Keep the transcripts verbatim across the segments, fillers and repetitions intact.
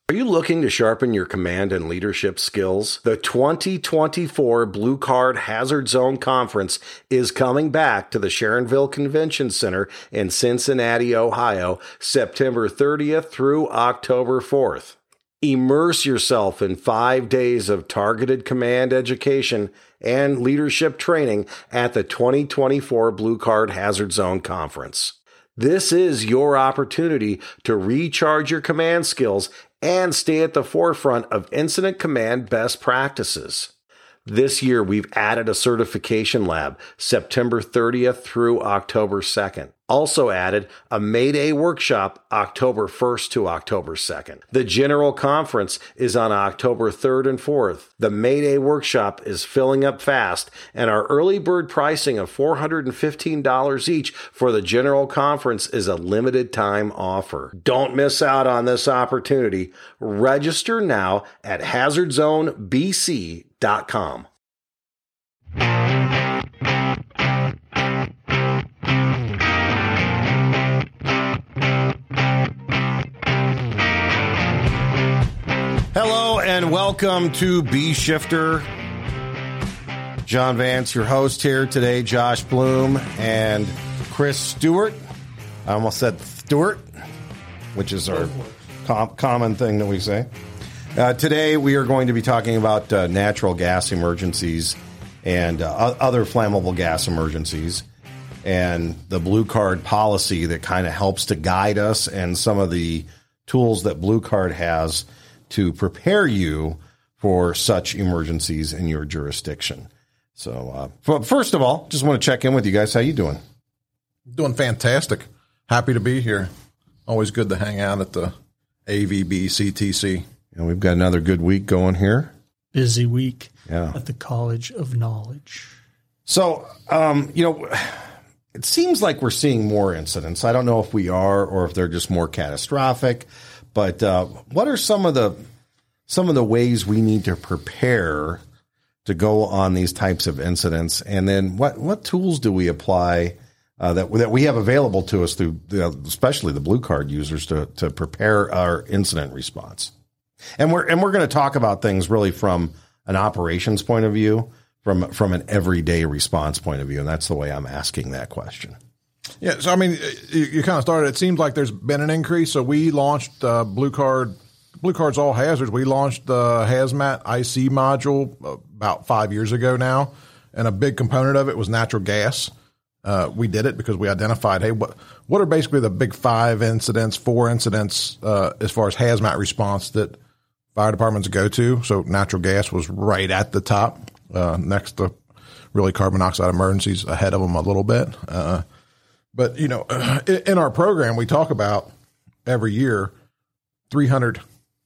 Are you looking to sharpen your command and leadership skills? The twenty twenty-four Blue Card Hazard Zone Conference is coming back to the Sharonville Convention Center in Cincinnati, Ohio, September thirtieth through October fourth. Immerse yourself in five days of targeted command education and leadership training at the twenty twenty-four Blue Card Hazard Zone Conference. This is your opportunity to recharge your command skills and stay at the forefront of incident command best practices. This year, we've added a certification lab, September thirtieth through October second. Also added a Mayday workshop, October first to October second. The general conference is on October third and fourth. The Mayday workshop is filling up fast, and our early bird pricing of four hundred fifteen dollars each for the general conference is a limited time offer. Don't miss out on this opportunity. Register now at hazard zone b c dot com. Hello and welcome to B Shifter. John Vance, your host here today, Josh Bloom and Chris Stewart. I almost said Stewart, which is our com- common thing that we say. Uh, today we are going to be talking about uh, natural gas emergencies and uh, other flammable gas emergencies and the Blue Card policy that kind of helps to guide us and some of the tools that Blue Card has to prepare you for such emergencies in your jurisdiction. So uh, first of all, just want to check in with you guys. How you doing? Doing fantastic. Happy to be here. Always good to hang out at the A V B C T C. And we've got another good week going here. Busy week yeah. at the College of Knowledge. So, um, you know, it seems like we're seeing more incidents. I don't know if we are or if they're just more catastrophic. But uh, what are some of the some of the ways we need to prepare to go on these types of incidents? And then what, what tools do we apply uh, that that we have available to us through, the, especially the Blue Card users, to to prepare our incident response? And we're and we're going to talk about things really from an operations point of view, from from an everyday response point of view, and that's the way I'm asking that question. Yeah, so I mean, you, you kind of started. It seems like there's been an increase. So we launched uh, Blue Card, Blue Card's All Hazards. We launched the Hazmat I C module about five years ago now, and a big component of it was natural gas. Uh, we did it because we identified, hey, what what are basically the big five incidents, four incidents uh, as far as hazmat response that fire departments go to? So natural gas was right at the top, uh, next to really carbon monoxide emergencies, ahead of them a little bit. Uh, But, you know, in our program, we talk about every year three hundred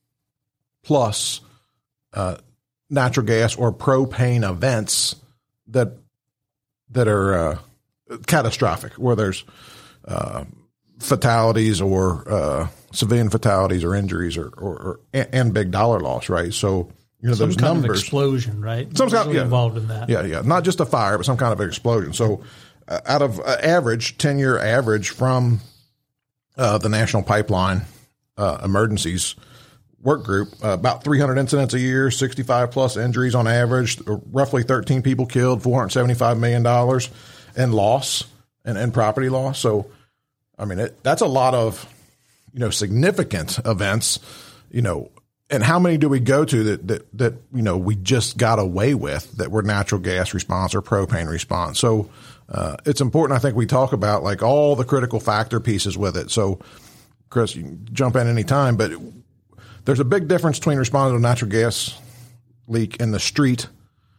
plus uh, natural gas or propane events that that are uh, catastrophic, where there's uh, fatalities or uh, civilian fatalities or injuries or, or, or and big dollar loss, right? So, you know, some those kind numbers. Of explosion, right? Some kind of, yeah, involved in that. Yeah, yeah. Not just a fire, but some kind of an explosion. So, Uh, out of uh, average, ten-year average from uh, the National Pipeline uh, Emergencies Work Group, uh, about three hundred incidents a year, sixty-five plus injuries on average, roughly thirteen people killed, four hundred seventy-five million dollars in loss and, and property loss. So, I mean, it, that's a lot of, you know, significant events, you know, and how many do we go to that, that, that, you know, we just got away with that were natural gas response or propane response. So, Uh, it's important, I think, we talk about like all the critical factor pieces with it. So, Chris, you can jump in any time, but there's a big difference between responding to a natural gas leak in the street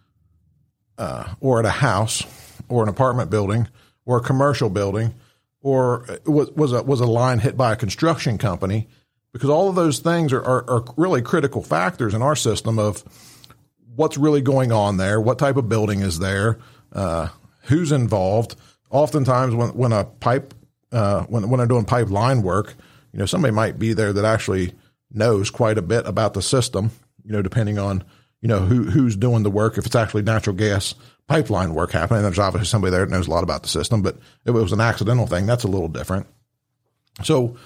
uh, or at a house or an apartment building or a commercial building or was, was, a, was a line hit by a construction company, because all of those things are, are, are really critical factors in our system of what's really going on there, what type of building is there, uh, who's involved. Oftentimes when, when a pipe, uh, when, when I'm doing pipeline work, you know, somebody might be there that actually knows quite a bit about the system, you know, depending on, you know, who, who's doing the work. If it's actually natural gas pipeline work happening, there's obviously somebody there that knows a lot about the system, but if it was an accidental thing, that's a little different. So,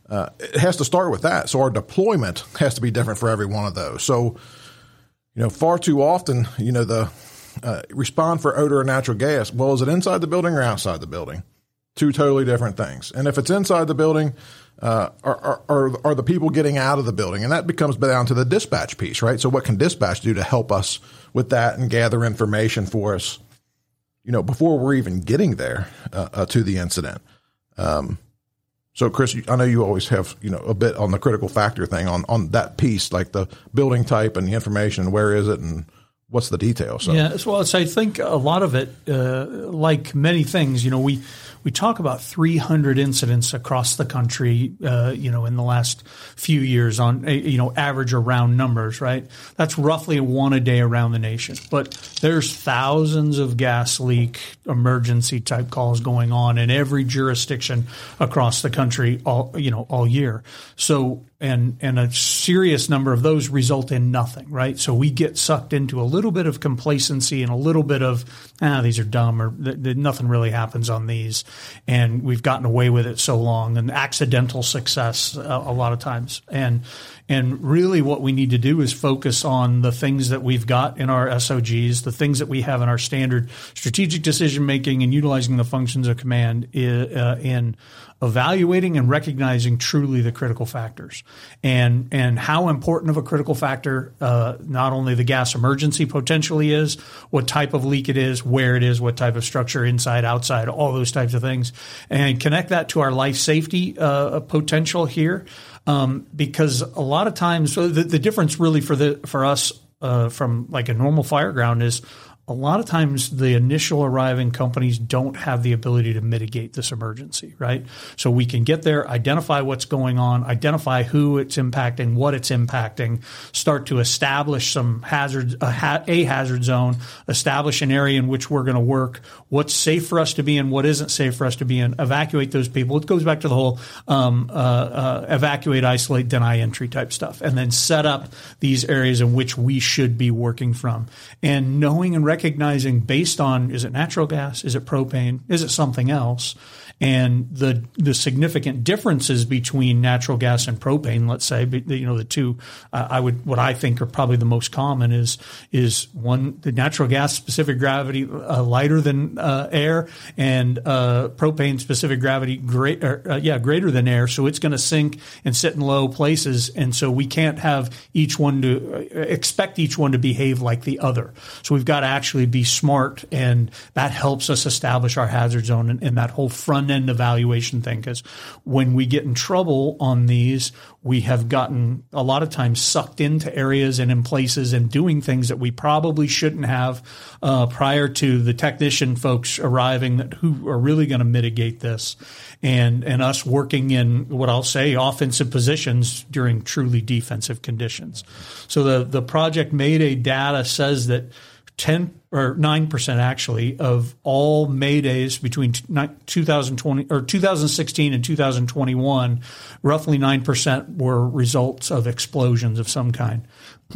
Uh, it has to start with that. So our deployment has to be different for every one of those. So, you know, far too often, you know, the uh, respond for odor or natural gas. Well, is it inside the building or outside the building? Two totally different things. And if it's inside the building, uh, are, are, are the people getting out of the building? And that becomes down to the dispatch piece, right? So what can dispatch do to help us with that and gather information for us, you know, before we're even getting there uh, uh, to the incident? Um, So, Chris, I know you always have, you know, a bit on the critical factor thing on, on that piece, like the building type and the information, where is it and what's the detail? So. Yeah, well, it's, I think a lot of it, uh, like many things, you know, we we talk about three hundred incidents across the country, uh, you know, in the last few years on, you know, average or round numbers, right? That's roughly one a day around the nation. But there's thousands of gas leak emergency type calls going on in every jurisdiction across the country all, you know, all year. So, and, and a serious number of those result in nothing, right? So we get sucked into a little bit of complacency and a little bit of, ah, these are dumb or th- th- nothing really happens on these. And we've gotten away with it so long, and accidental success uh, a lot of times. And, and really what we need to do is focus on the things that we've got in our S O Gs, the things that we have in our standard strategic decision making and utilizing the functions of command in, uh, in evaluating and recognizing truly the critical factors and, and how important of a critical factor, uh, not only the gas emergency potentially is, what type of leak it is, where it is, what type of structure, inside, outside, all those types of things, and connect that to our life safety, uh, potential here. Um, because a lot of times, so the, the difference really for the, for us, uh, from like a normal fire ground is, a lot of times the initial arriving companies don't have the ability to mitigate this emergency, right? So we can get there, identify what's going on, identify who it's impacting, what it's impacting, start to establish some hazards, a, ha- a hazard zone, establish an area in which we're going to work, what's safe for us to be in, what isn't safe for us to be in, evacuate those people. It goes back to the whole um, uh, uh, evacuate, isolate, deny entry type stuff, and then set up these areas in which we should be working from. And knowing and recognizing based on, is it natural gas? Is it propane? Is it something else? And the the significant differences between natural gas and propane, let's say, you know, the two, uh, I would, what I think are probably the most common is, is one, the natural gas specific gravity uh, lighter than uh, air, and uh, propane specific gravity great, or, uh, yeah, greater than air. So it's going to sink and sit in low places. And so we can't have each one to uh, expect each one to behave like the other. So we've got to actually be smart, and that helps us establish our hazard zone and, and that whole front end evaluation thing. Because when we get in trouble on these, we have gotten a lot of times sucked into areas and in places and doing things that we probably shouldn't have uh, prior to the technician folks arriving that who are really going to mitigate this, and and us working in what I'll say offensive positions during truly defensive conditions. So the the Project Mayday data says that ten or nine percent actually of all Maydays between two thousand twenty or two thousand sixteen and two thousand twenty-one, roughly nine percent were results of explosions of some kind.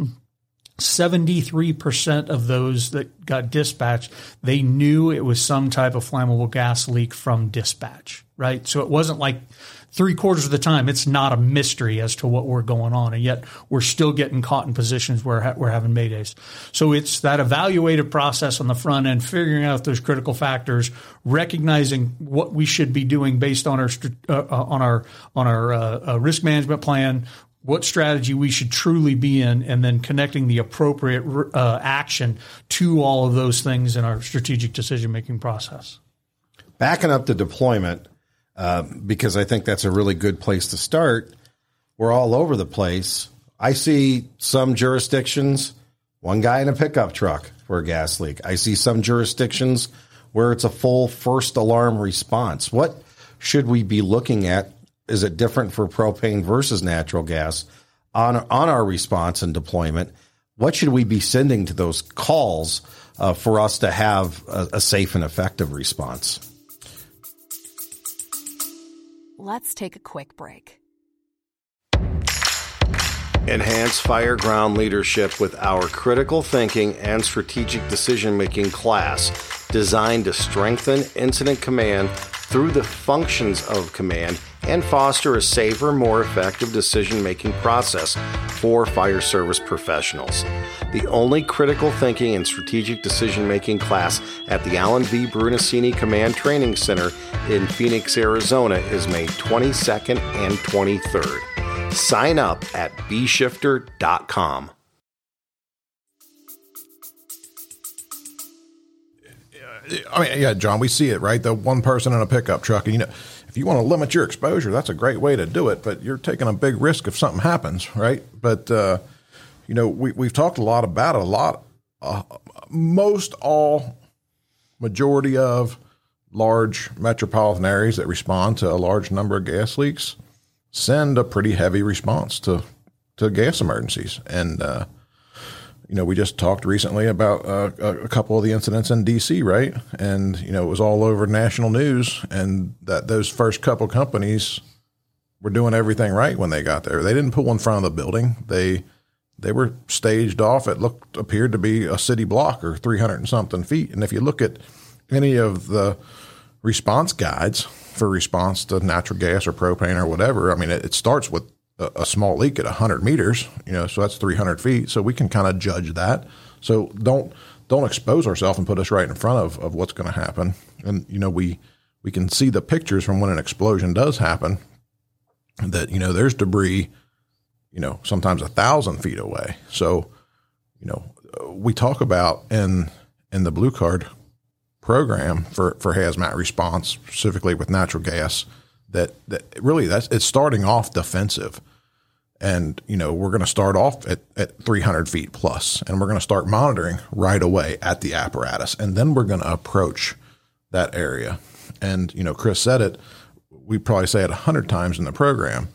seventy-three percent of those that got dispatched, they knew it was some type of flammable gas leak from dispatch, right? So it wasn't like three quarters of the time, it's not a mystery as to what we're going on. And yet we're still getting caught in positions where we're having Maydays. So it's that evaluative process on the front end, figuring out those critical factors, recognizing what we should be doing based on our, uh, on our, on our uh, uh, risk management plan, what strategy we should truly be in, and then connecting the appropriate uh, action to all of those things in our strategic decision-making process. Backing up the deployment, uh, because I think that's a really good place to start. We're all over the place. I see some jurisdictions, one guy in a pickup truck for a gas leak. I see some jurisdictions where it's a full first alarm response. What should we be looking at? Is it different for propane versus natural gas on, on our response and deployment? What should we be sending to those calls uh, for us to have a, a safe and effective response? Let's take a quick break. Enhance fire ground leadership with our critical thinking and strategic decision-making class designed to strengthen incident command through the functions of command and foster a safer, more effective decision-making process for fire service professionals. The only critical thinking and strategic decision-making class at the Alan V. Brunacini Command Training Center in Phoenix, Arizona is May twenty-second and twenty-third. Sign up at b shifter dot com. I mean, yeah, John, we see it, right? The one person in a pickup truck, and you know, if you want to limit your exposure, that's a great way to do it, but you're taking a big risk if something happens, right? But, uh, you know, we, we've talked a lot about it, a lot, uh, most all, majority of large metropolitan areas that respond to a large number of gas leaks send a pretty heavy response to, to gas emergencies. And, uh, you know, we just talked recently about uh, a couple of the incidents in D C, right? And, you know, it was all over national news, and that those first couple companies were doing everything right when they got there. They didn't pull in front of the building. They they were staged off. It looked appeared to be a city block or three hundred and something feet. And if you look at any of the response guides for response to natural gas or propane or whatever, I mean, it, it starts with a small leak at one hundred meters, you know, so that's three hundred feet. So we can kind of judge that. So don't don't expose ourselves and put us right in front of, of what's going to happen. And, you know, we we can see the pictures from when an explosion does happen that, you know, there's debris, you know, sometimes a thousand feet away. So, you know, we talk about in in the Blue Card program for, for hazmat response, specifically with natural gas, that, that really that's it's starting off defensive. And, you know, we're going to start off at, at three hundred feet plus, and we're going to start monitoring right away at the apparatus. And then we're going to approach that area. And, you know, Chris said it, we probably say it a hundred times in the program,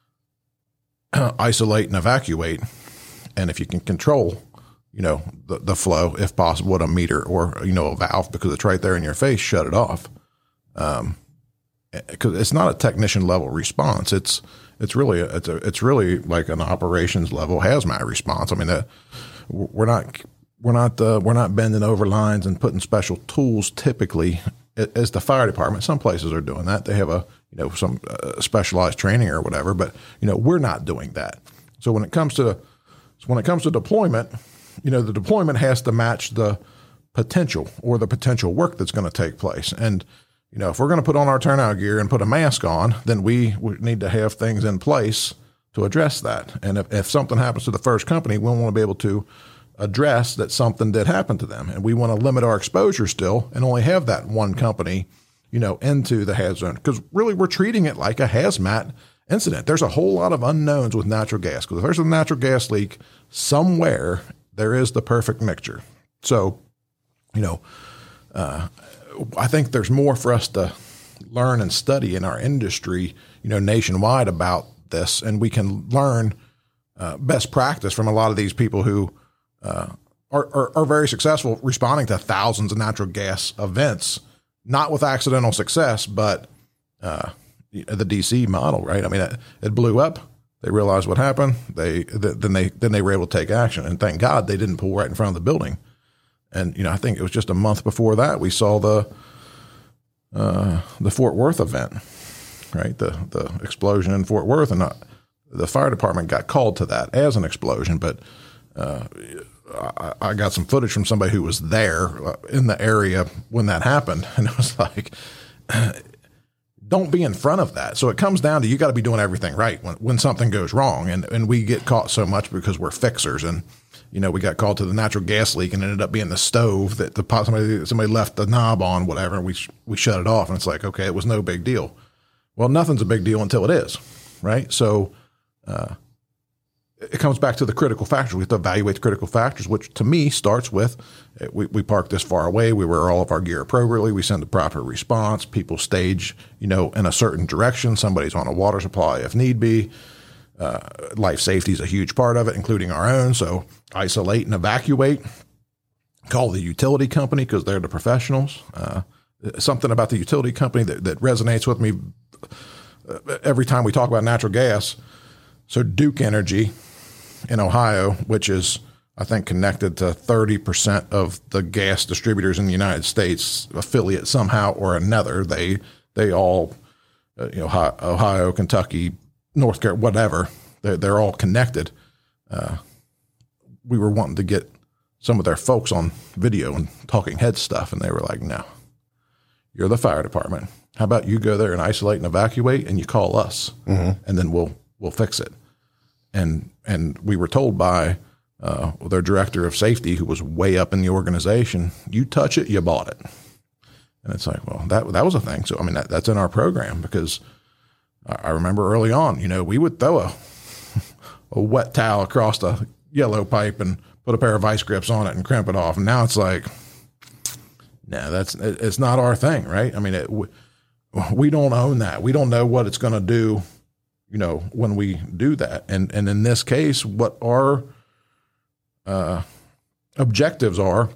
isolate and evacuate. And if you can control, you know, the, the flow, if possible, with a meter or, you know, a valve, because it's right there in your face, shut it off. Um, because it's not a technician level response. It's, It's really a, it's a, it's really like an operations level hazmat response. I mean, uh, we're not we're not uh, we're not bending over lines and putting special tools typically as the fire department. Some places are doing that. They have a you know some uh, specialized training or whatever, but you know we're not doing that. So when it comes to so when it comes to deployment, you know the deployment has to match the potential or the potential work that's going to take place. And you know, if we're going to put on our turnout gear and put a mask on, then we, we need to have things in place to address that. And if, if something happens to the first company, we want to be able to address that something did happen to them. And we want to limit our exposure still and only have that one company, you know, into the hazard zone. Because really we're treating it like a hazmat incident. There's a whole lot of unknowns with natural gas. Because if there's a natural gas leak somewhere, there is the perfect mixture. So, you know, uh, I think there's more for us to learn and study in our industry, you know, nationwide about this, and we can learn uh, best practice from a lot of these people who uh, are, are, are very successful responding to thousands of natural gas events, not with accidental success, but uh, the D C model, right? I mean, it, it blew up. They realized what happened. They then they then they were able to take action, and thank God they didn't pull right in front of the building. And, you know, I think it was just a month before that we saw the uh, the Fort Worth event, right? The the explosion in Fort Worth. And uh, the fire department got called to that as an explosion. But uh, I, I got some footage from somebody who was there in the area when that happened. And it was like, don't be in front of that. So it comes down to you got to be doing everything right when, when something goes wrong. And, and we get caught so much because we're fixers. And you know, we got called to the natural gas leak and it ended up being the stove that the somebody somebody left the knob on, whatever. And we we shut it off, and it's like, okay, it was no big deal. Well, nothing's a big deal until it is, right? So uh, it comes back to the critical factors. We have to evaluate the critical factors, which to me starts with we we park this far away, we wear all of our gear appropriately, we send a proper response, people stage, you know, in a certain direction. Somebody's on a water supply if need be. Uh, life safety is a huge part of it, including our own. So isolate and evacuate. Call the utility company because they're the professionals. Uh, something about the utility company that, that resonates with me every time we talk about natural gas. So Duke Energy in Ohio, which is, I think, connected to thirty percent of the gas distributors in the United States, affiliate somehow or another. They they all, uh, you know, Ohio, Kentucky, North Carolina, whatever, they're, they're all connected. Uh, we were wanting to get some of their folks on video and talking head stuff. And they were like, no, you're the fire department. How about you go there and isolate and evacuate and you call us mm-hmm. and then we'll, we'll fix it. And, and we were told by, uh, their director of safety, who was way up in the organization, you touch it, you bought it. And it's like, well, that, that was a thing. So, I mean, that, that's in our program, because I remember early on, you know, we would throw a, a wet towel across the yellow pipe and put a pair of vice grips on it and crimp it off. And now it's like, no, that's, it's not our thing. Right. I mean, it, we, we don't own that. We don't know what it's going to do, you know, when we do that. And, and in this case, what our, uh, objectives are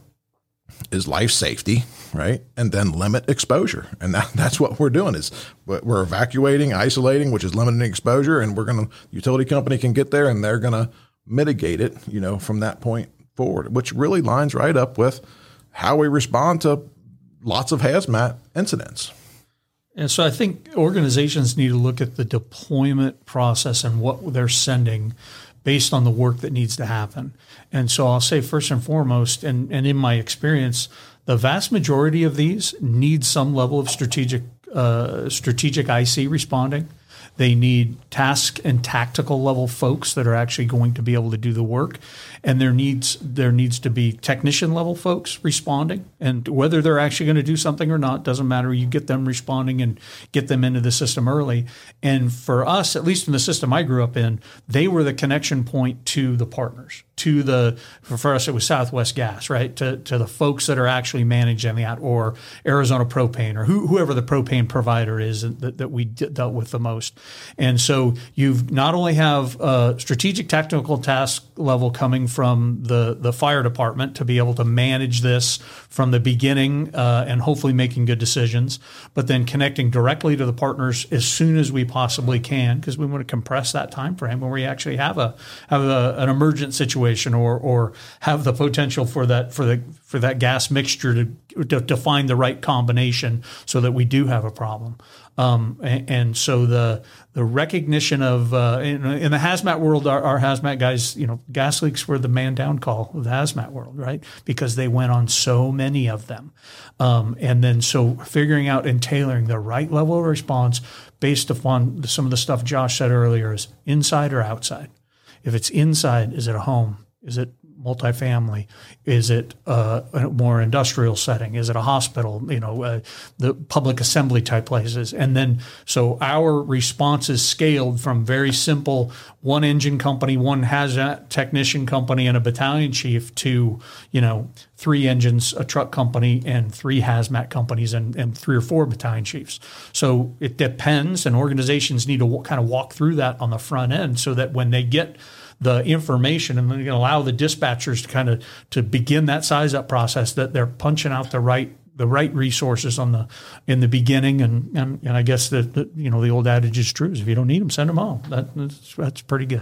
is life safety, right? And then limit exposure. And that, that's what we're doing, is we're evacuating, isolating, which is limiting exposure. And we're going to, utility company can get there and they're going to mitigate it, you know, from that point forward, which really lines right up with how we respond to lots of hazmat incidents. And so I think organizations need to look at the deployment process and what they're sending based on the work that needs to happen. And so I'll say first and foremost, and, and in my experience, the vast majority of these need some level of strategic uh, strategic I C responding. They need task and tactical level folks that are actually going to be able to do the work. And there needs there needs to be technician level folks responding. And whether they're actually going to do something or not doesn't matter. You get them responding and get them into the system early. And for us, at least in the system I grew up in, they were the connection point to the partners, to the, for us it was Southwest Gas, right? To to the folks that are actually managing that, or Arizona Propane, or who, whoever the propane provider is that, that we dealt with the most. And so you've not only have a strategic technical task level coming from the, the fire department to be able to manage this from the beginning uh, and hopefully making good decisions, but then connecting directly to the partners as soon as we possibly can, because we want to compress that time frame when we actually have a have a, an emergent situation, or or have the potential for that for the for that gas mixture to to, to find the right combination so that we do have a problem. Um, and, and so the the recognition of uh, in, in the hazmat world, our, our hazmat guys, you know, gas leaks were the man down call of the hazmat world, right? Because they went on so many of them, um, and then so figuring out and tailoring the right level of response based upon some of the stuff Josh said earlier is inside or outside. If it's inside, is it a home? Is it multifamily? Is it uh, a more industrial setting? Is it a hospital? You know, uh, the public assembly type places. And then, so our response is scaled from very simple one engine company, one hazmat technician company, and a battalion chief to, you know, three engines, a truck company, and three hazmat companies, and, and three or four battalion chiefs. So it depends, and organizations need to w- kind of walk through that on the front end so that when they get the information, and then you can allow the dispatchers to kind of to begin that size up process, that they're punching out the right the right resources on the in the beginning, and and, and I guess that the, you know the old adage is true: is if you don't need them, send them home. That, that's that's pretty good.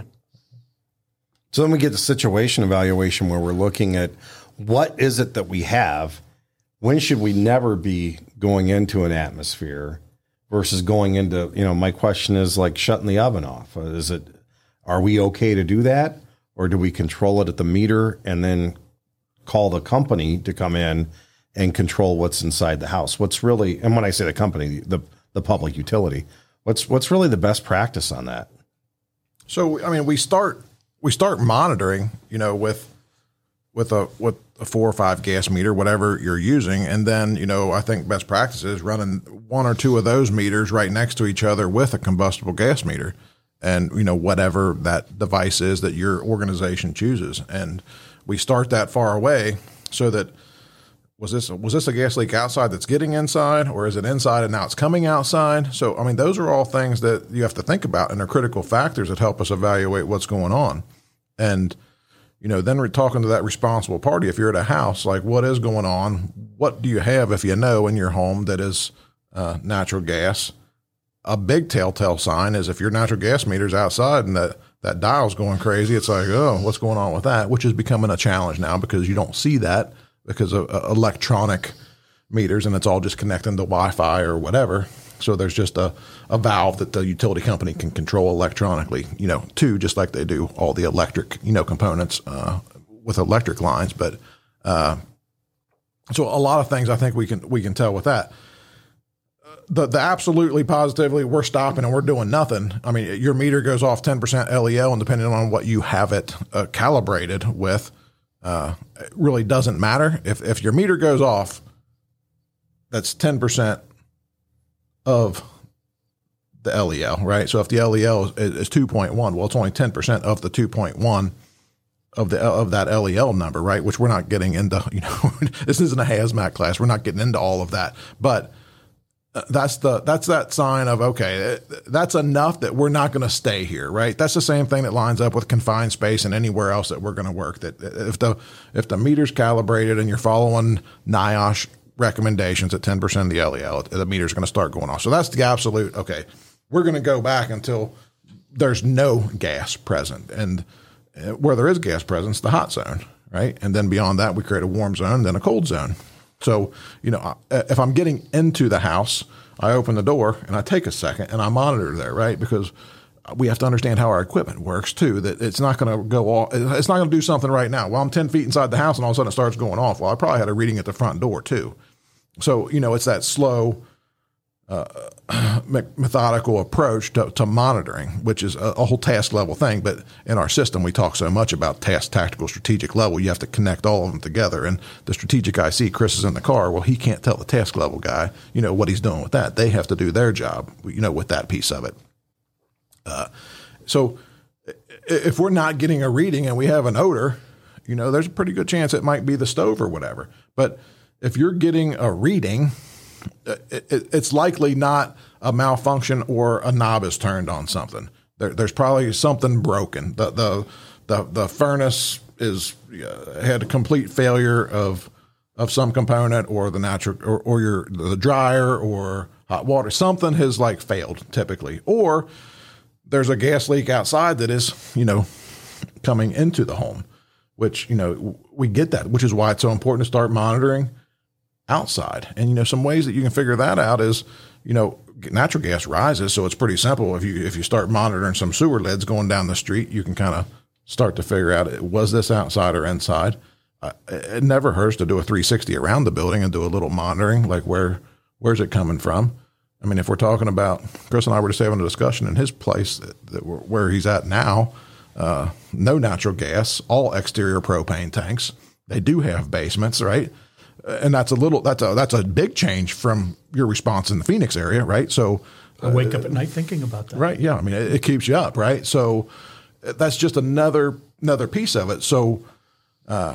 So then we get the situation evaluation where we're looking at what is it that we have, when should we never be going into an atmosphere versus going into, you know, my question is like shutting the oven off. Is it, are we okay to do that? Or do we control it at the meter and then call the company to come in and control what's inside the house? What's really, and when I say the company, the, the public utility, what's, what's really the best practice on that? So, I mean, we start, we start monitoring, you know, with, with a, with a four or five gas meter, whatever you're using. And then, you know, I think best practice is running one or two of those meters right next to each other with a combustible gas meter. And, you know, whatever that device is that your organization chooses. And we start that far away so that was this, was this a gas leak outside that's getting inside, or is it inside and now it's coming outside? So, I mean, those are all things that you have to think about and are critical factors that help us evaluate what's going on. And, you know, then we're talking to that responsible party. If you're at a house, like what is going on? What do you have, if you know, in your home that is uh, natural gas? A big telltale sign is if your natural gas meter's outside and that, that dial's going crazy, it's like, oh, what's going on with that? Which is becoming a challenge now because you don't see that because of uh, electronic meters and it's all just connecting to Wi-Fi or whatever. So there's just a, a valve that the utility company can control electronically, you know, too, just like they do all the electric, you know, components uh, with electric lines. But uh, so a lot of things I think we can we can tell with that. The the absolutely positively we're stopping and we're doing nothing. I mean, your meter goes off ten percent L E L, and depending on what you have it uh, calibrated with, uh, it really doesn't matter. If if your meter goes off, that's ten percent of the L E L, right? So if the L E L is, is two point one, well, it's only ten percent of the two point one of the of that L E L number, right? Which we're not getting into. You know, this isn't a hazmat class. We're not getting into all of that, but that's the that's that sign of, okay, that's enough that we're not going to stay here, right? That's the same thing that lines up with confined space and anywhere else that we're going to work. That if the if the meter's calibrated and you're following NIOSH recommendations at ten percent of the L E L, the meter's going to start going off. So that's the absolute, okay, we're going to go back until there's no gas present. And where there is gas present, it's the hot zone, right? And then beyond that, we create a warm zone, then a cold zone. So, you know, if I'm getting into the house, I open the door and I take a second and I monitor there, right? Because we have to understand how our equipment works too, that it's not going to go off. It's not going to do something right now. Well, I'm ten feet inside the house and all of a sudden it starts going off. Well, I probably had a reading at the front door too. So, you know, it's that slow, uh, methodical approach to, to monitoring, which is a, a whole task level thing. But in our system, we talk so much about task, tactical, strategic level. You have to connect all of them together. And the strategic I C, Chris is in the car. Well, he can't tell the task level guy, you know, what he's doing with that. They have to do their job, you know, with that piece of it. Uh, so if we're not getting a reading and we have an odor, you know, there's a pretty good chance it might be the stove or whatever. But if you're getting a reading, it, it, it's likely not a malfunction or a knob is turned on something. There, there's probably something broken. The the the, the furnace is uh, had a complete failure of of some component, or the natural or, or your the dryer or hot water. Something has like failed typically, or there's a gas leak outside that is, you know, coming into the home, which, you know, we get that, which is why it's so important to start monitoring outside. And, you know, some ways that you can figure that out is, you know, natural gas rises. So it's pretty simple. If you, if you start monitoring some sewer lids going down the street, you can kind of start to figure out, was this outside or inside? Uh, it never hurts to do a three sixty around the building and do a little monitoring, like where, where's it coming from? I mean, if we're talking about, Chris and I were just having a discussion in his place that, that we're, where he's at now, uh, no natural gas, all exterior propane tanks. They do have basements, right? And that's a little, that's a, that's a big change from your response in the Phoenix area, right? So I wake uh, up at night thinking about that. Right. Yeah. I mean, it, it keeps you up, right? So that's just another, another piece of it. So, uh,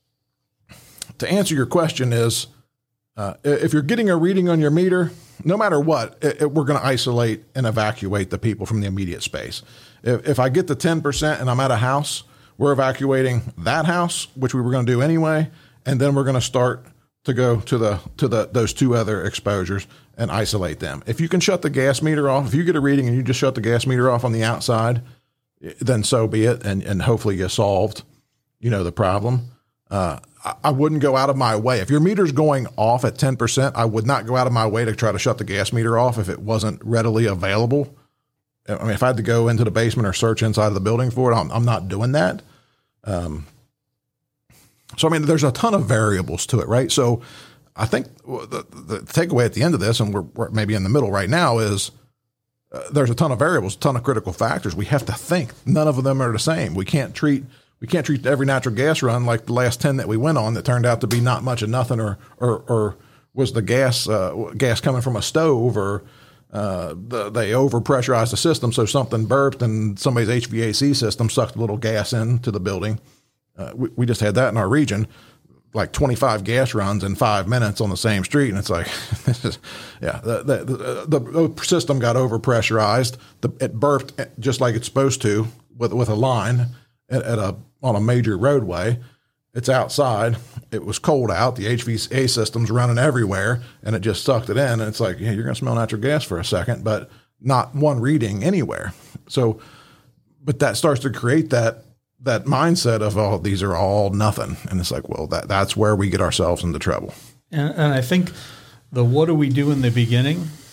to answer your question is, uh, if you're getting a reading on your meter, no matter what, it, it, we're going to isolate and evacuate the people from the immediate space. If, if I get the ten percent and I'm at a house, we're evacuating that house, which we were going to do anyway. And then we're going to start to go to the, to the, those two other exposures and isolate them. If you can shut the gas meter off, if you get a reading and you just shut the gas meter off on the outside, then so be it. And, and hopefully you solved, you know, the problem. Uh, I wouldn't go out of my way. If your meter's going off at ten percent, I would not go out of my way to try to shut the gas meter off if it wasn't readily available. I mean, if I had to go into the basement or search inside of the building for it, I'm, I'm not doing that. Um, so, I mean, there's a ton of variables to it, right? So I think the, the takeaway at the end of this, and we're, we're maybe in the middle right now, is uh, there's a ton of variables, a ton of critical factors. We have to think. None of them are the same. We can't treat We can't treat every natural gas run like the last ten that we went on that turned out to be not much of nothing, or or, or was the gas uh, gas coming from a stove, or uh, the, they overpressurized the system so something burped and somebody's H V A C system sucked a little gas into the building. Uh, we, we just had that in our region, like twenty-five gas runs in five minutes on the same street, and it's like, this is, yeah, the the, the the system got overpressurized. The, it burped just like it's supposed to with with a line. At, at a on a major roadway. It's outside. It was cold out. The H V A C system's running everywhere, and it just sucked it in. And it's like, yeah, you're going to smell natural gas for a second, but not one reading anywhere. So, but that starts to create that that mindset of, oh, these are all nothing. And it's like, well, that that's where we get ourselves into trouble. And, and I think the what do we do in the beginning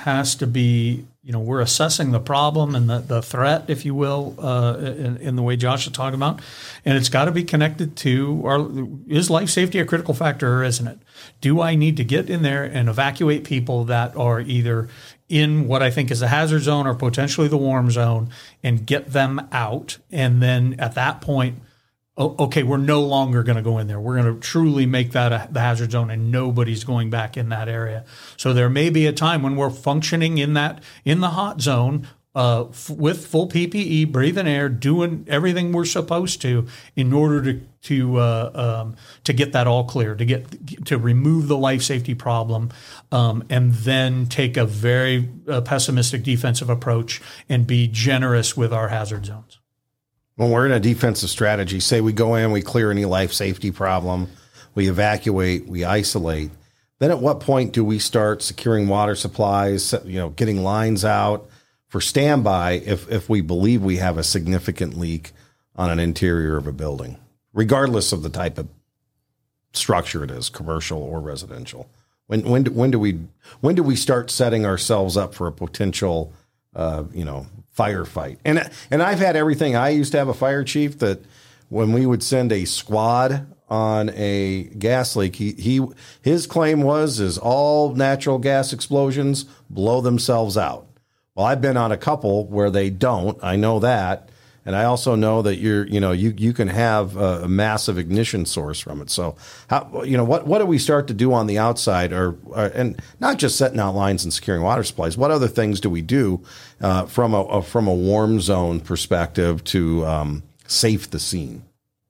has to be, you know, we're assessing the problem and the, the threat, if you will, uh, in, in the way Josh is talking about. And it's got to be connected to our, is life safety a critical factor or isn't it? Do I need to get in there and evacuate people that are either in what I think is the hazard zone or potentially the warm zone and get them out? And then at that point, okay, we're no longer going to go in there. We're going to truly make that a, the hazard zone, and nobody's going back in that area. So there may be a time when we're functioning in that in the hot zone uh, f- with full P P E, breathing air, doing everything we're supposed to in order to to uh, um, to get that all clear, to get to remove the life safety problem, um, and then take a very uh, pessimistic defensive approach and be generous with our hazard zones. When we're in a defensive strategy, say we go in, we clear any life safety problem, we evacuate, we isolate, then at what point do we start securing water supplies, you know, getting lines out for standby if, if we believe we have a significant leak on an interior of a building, regardless of the type of structure it is, commercial or residential? When when do, when do we when do we start setting ourselves up for a potential uh, you know, firefight? And and I've had everything. I used to have a fire chief that when we would send a squad on a gas leak, he he his claim was is all natural gas explosions blow themselves out. Well, I've been on a couple where they don't. I know that. And I also know that you're, you know, you, you can have a, a massive ignition source from it. So, how, you know, what, what do we start to do on the outside, or, or and not just setting out lines and securing water supplies? What other things do we do uh, from a, a from a warm zone perspective to um, safe the scene?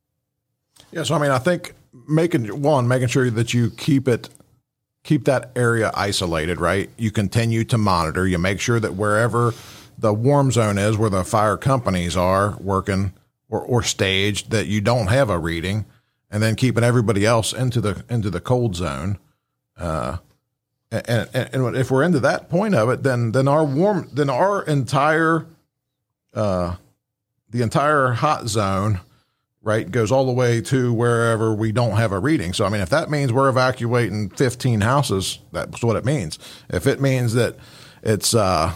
Yeah, so I mean, I think making one, making sure that you keep it, keep that area isolated, right? You continue to monitor. You make sure that wherever the warm zone is, where the fire companies are working or, or staged, that you don't have a reading, and then keeping everybody else into the into the cold zone. Uh, and, and, and if we're into that point of it, then then our warm then our entire uh, the entire hot zone, right, goes all the way to wherever we don't have a reading. So I mean, if that means we're evacuating fifteen houses, that's what it means. If it means that it's uh,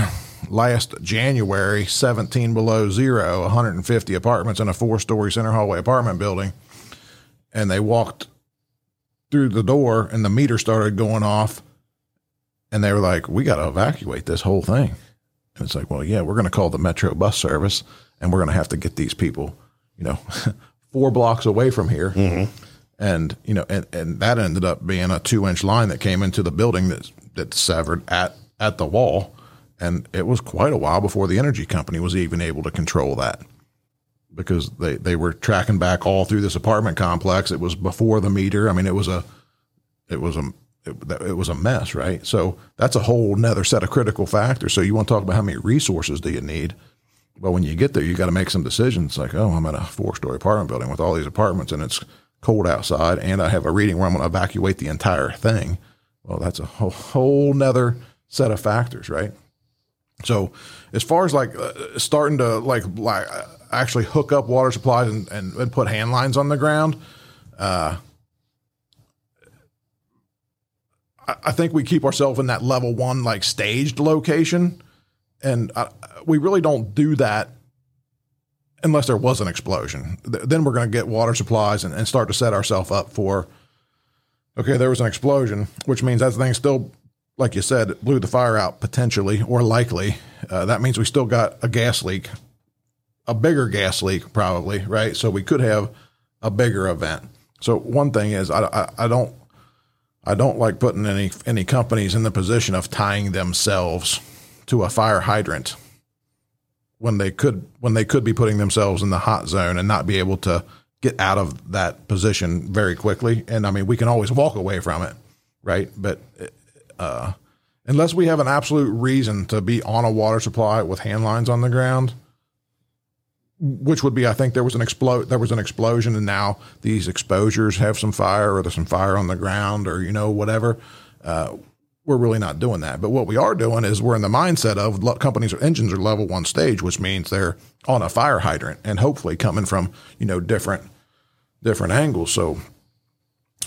last January, seventeen below zero, one hundred fifty apartments in a four-story center hallway apartment building, and they walked through the door and the meter started going off, and they were like, we got to evacuate this whole thing. And it's like, well, yeah, we're going to call the Metro bus service, and we're going to have to get these people, you know, four blocks away from here. Mm-hmm. And, you know, and, and that ended up being a two-inch line that came into the building that that severed at, at the wall. And it was quite a while before the energy company was even able to control that, because they, they were tracking back all through this apartment complex. It was before the meter. I mean, it was a, it was a, it, it was a mess, right? So that's a whole nother set of critical factors. So you want to talk about how many resources do you need? Well, when you get there, you got to make some decisions like, oh, I'm in a four story apartment building with all these apartments and it's cold outside, and I have a reading where I'm going to evacuate the entire thing. Well, that's a whole, whole nother set of factors, right? So as far as like uh, starting to like, like uh, actually hook up water supplies and, and, and put hand lines on the ground, uh, I, I think we keep ourselves in that level one, like staged location. And uh, we really don't do that unless there was an explosion. Th- then we're going to get water supplies and, and start to set ourselves up for, okay, there was an explosion, which means that thing still, like you said, blew the fire out potentially or likely. Uh, that means we still got a gas leak, a bigger gas leak probably, right? So we could have a bigger event. So one thing is I, I, I don't I don't like putting any any companies in the position of tying themselves to a fire hydrant when they could when they could be putting themselves in the hot zone and not be able to get out of that position very quickly. And I mean, we can always walk away from it, right? But Uh, unless we have an absolute reason to be on a water supply with hand lines on the ground, which would be, I think there was an explode, there was an explosion, and now these exposures have some fire, or there's some fire on the ground, or you know whatever. Uh, we're really not doing that. But what we are doing is we're in the mindset of companies or engines are level one stage, which means they're on a fire hydrant and hopefully coming from you know different different angles. So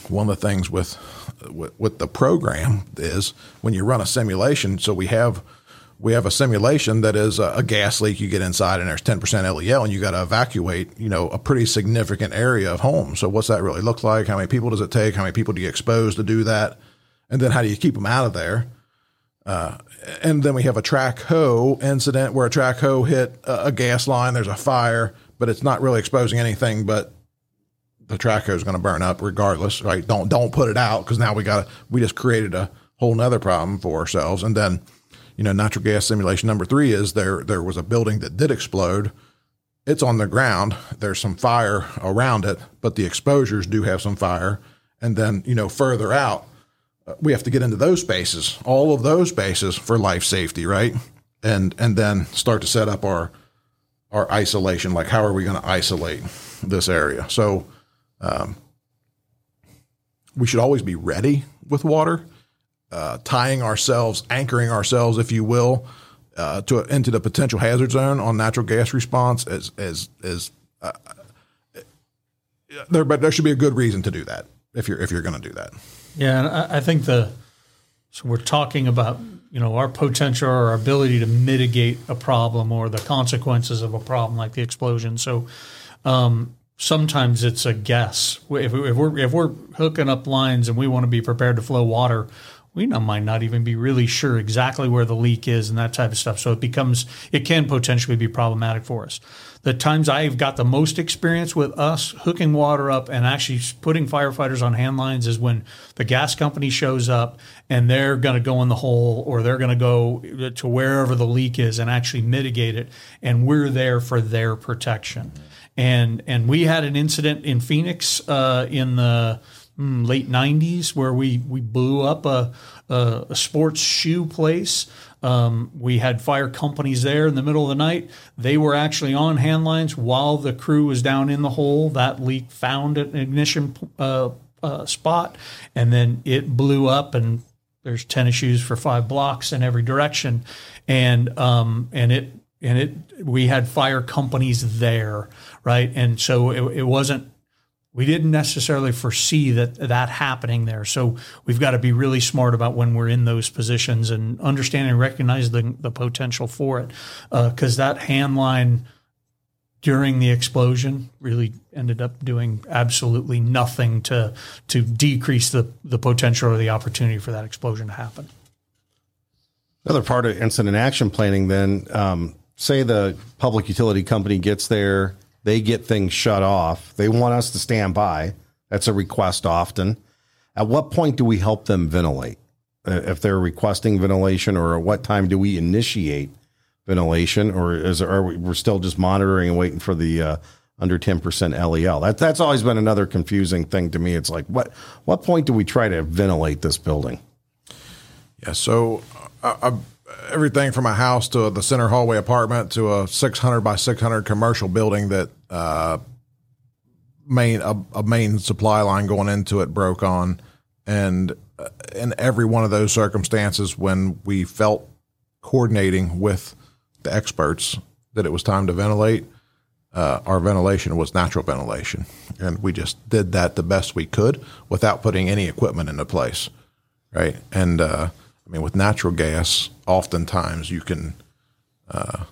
one of the things with, with with the program is when you run a simulation. So we have we have a simulation that is a, a gas leak. You get inside and there's ten percent L E L, and you got to evacuate, you know, a pretty significant area of homes. So what's that really look like? How many people does it take? How many people do you expose to do that? And then how do you keep them out of there? Uh, and then we have a track hoe incident where a track hoe hit a, a gas line. There's a fire, but it's not really exposing anything, but the track hoe is going to burn up regardless, right? Don't, don't put it out, because now we got, we just created a whole nother problem for ourselves. And then, you know, natural gas simulation number three is there, there was a building that did explode. It's on the ground. There's some fire around it, but the exposures do have some fire. And then, you know, further out, we have to get into those spaces, all of those spaces for life safety, right? And, and then start to set up our, our isolation. Like, how are we going to isolate this area? So, Um, we should always be ready with water, uh, tying ourselves, anchoring ourselves, if you will, uh, to into the potential hazard zone on natural gas response. As as as uh, there, but there should be a good reason to do that if you're if you're going to do that. Yeah, and I, I think the so we're talking about, you know, our potential or our ability to mitigate a problem or the consequences of a problem like the explosion. So. Um, Sometimes it's a guess. If, if we're if we're hooking up lines and we want to be prepared to flow water, we not, might not even be really sure exactly where the leak is and that type of stuff. So it becomes it can potentially be problematic for us. The times I've got the most experience with us hooking water up and actually putting firefighters on hand lines is when the gas company shows up and they're going to go in the hole, or they're going to go to wherever the leak is and actually mitigate it, and we're there for their protection. And and we had an incident in Phoenix uh, in the mm, late nineties where we, we blew up a, a, a sports shoe place. Um, we had fire companies there in the middle of the night. They were actually on hand lines while the crew was down in the hole. That leak found an ignition uh, uh, spot, and then it blew up, and there's tennis shoes for five blocks in every direction. And um, and it And it, we had fire companies there, right? And so it, it wasn't, we didn't necessarily foresee that that happening there. So we've got to be really smart about when we're in those positions and understand and recognize the, the potential for it. Because uh, that hand line during the explosion really ended up doing absolutely nothing to to decrease the, the potential or the opportunity for that explosion to happen. Another part of incident action planning then, um, say the public utility company gets there, they get things shut off. They want us to stand by. That's a request often. At what point do we help them ventilate? Uh, if they're requesting ventilation, or at what time do we initiate ventilation? Or is are we, we're still just monitoring and waiting for the uh, under ten percent L E L? That, that's always been another confusing thing to me. It's like, what, what point do we try to ventilate this building? Yeah, so uh, I, everything from a house to the center hallway apartment to a six hundred by six hundred commercial building that uh, main a, a main supply line going into it broke on, and uh, in every one of those circumstances, when we felt coordinating with the experts that it was time to ventilate, uh, our ventilation was natural ventilation, and we just did that the best we could without putting any equipment into place, right? And uh, I mean, with natural gas, oftentimes you can uh,